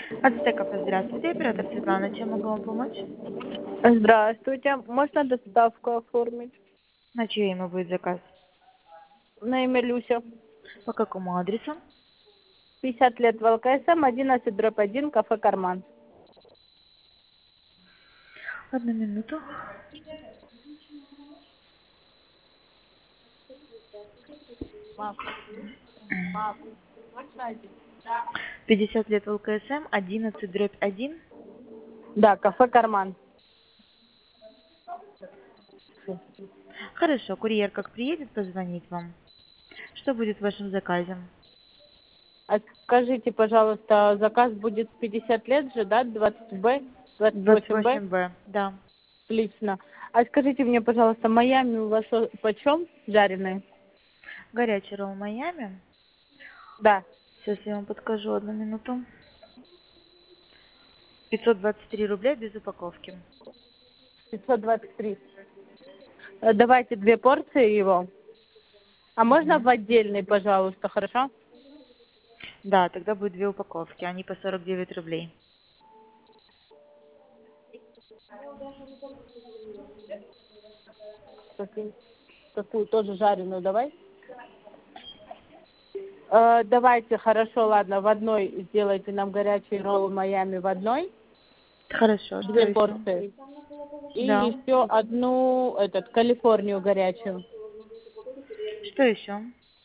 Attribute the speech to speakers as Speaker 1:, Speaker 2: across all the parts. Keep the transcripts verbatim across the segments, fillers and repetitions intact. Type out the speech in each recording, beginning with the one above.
Speaker 1: Ацтеков, здравствуйте, оператор Светлана, чем могу вам помочь?
Speaker 2: Здравствуйте. Можно доставку оформить?
Speaker 1: На чье имя будет заказ?
Speaker 2: На имя Люся.
Speaker 1: По какому адресу?
Speaker 2: пятьдесят лет в ЛКСМ, одиннадцать дробь один, кафе «Карман».
Speaker 1: Одну минуту.
Speaker 2: Мам, мам, можно один?
Speaker 1: пятьдесят лет в ЛКСМ, одиннадцать дробь один.
Speaker 2: Да, кафе «Карман».
Speaker 1: Хорошо, курьер как приедет, позвонит вам. Что будет в вашем заказе?
Speaker 2: А скажите, пожалуйста, заказ будет пятьдесят лет же, да, двадцать Б, двадцать
Speaker 1: двадцать
Speaker 2: восемь Б?
Speaker 1: восемь Б, да.
Speaker 2: Отлично. А скажите мне, пожалуйста, Майами у вас о- почем жареные?
Speaker 1: Горячий ролл Майами.
Speaker 2: Да,
Speaker 1: Сейчас я вам подскажу, одну минуту. пятьсот двадцать три рубля без упаковки.
Speaker 2: пятьсот двадцать три. Э, Давайте две порции его. А можно в
Speaker 1: Мгм.
Speaker 2: отдельный, пожалуйста, хорошо?
Speaker 1: Да, тогда будет две упаковки, они по сорок девять рублей.
Speaker 2: Какую, какую тоже жареную давай? Э, давайте, хорошо, ладно, в одной сделайте нам горячий ролл Майами в одной,
Speaker 1: Хорошо, что
Speaker 2: две
Speaker 1: еще?
Speaker 2: порции. И
Speaker 1: Да.
Speaker 2: еще одну, этот, Калифорнию горячую.
Speaker 1: Что еще?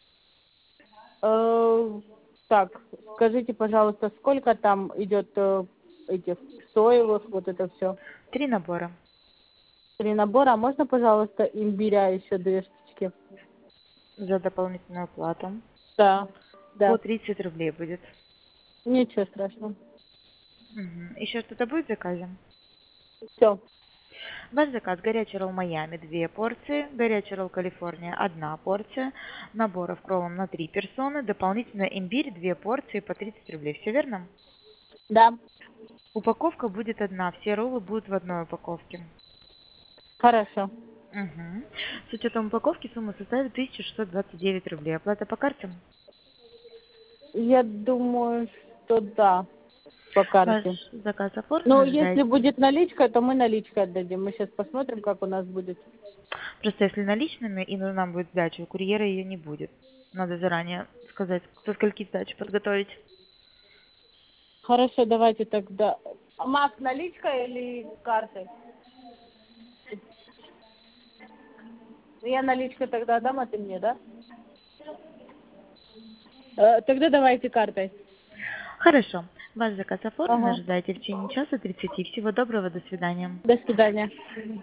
Speaker 2: Э, так, скажите, пожалуйста, сколько там идет э, этих соевых, вот это все?
Speaker 1: Три набора.
Speaker 2: Три набора, а можно, пожалуйста, имбиря еще две штучки?
Speaker 1: За дополнительную плату.
Speaker 2: Да,
Speaker 1: По
Speaker 2: да,
Speaker 1: тридцать рублей будет.
Speaker 2: ничего страшного.
Speaker 1: Мгм. Еще что-то будет в заказе?
Speaker 2: Все,
Speaker 1: Ваш заказ: горячий ролл Майами две порции, горячий ролл Калифорния одна порция, наборов к роллам на три персоны, дополнительно имбирь две порции по тридцать рублей. Все верно?
Speaker 2: да,
Speaker 1: Упаковка будет одна, все роллы будут в одной упаковке.
Speaker 2: хорошо.
Speaker 1: Мгм. С учетом упаковки сумма составит тысяча шестьсот двадцать девять рублей. Оплата по карте?
Speaker 2: Я думаю, что да, по
Speaker 1: Ваш
Speaker 2: карте.
Speaker 1: заказ оформлен,
Speaker 2: Ну, если
Speaker 1: ожидайте.
Speaker 2: будет наличка, то мы наличкой отдадим. Мы сейчас посмотрим, как у нас будет.
Speaker 1: Просто если наличными и нужна будет сдача, у курьера ее не будет. Надо заранее сказать, со скольки сдачи подготовить.
Speaker 2: Хорошо, давайте тогда. Макс, наличка или картой? Ну, я наличкой тогда отдам, а ты мне, да? Э, тогда давайте картой.
Speaker 1: Хорошо. Ваш заказ оформлен,
Speaker 2: Ага.
Speaker 1: ожидайте в течение часа тридцати. Всего доброго, до свидания.
Speaker 2: До свидания.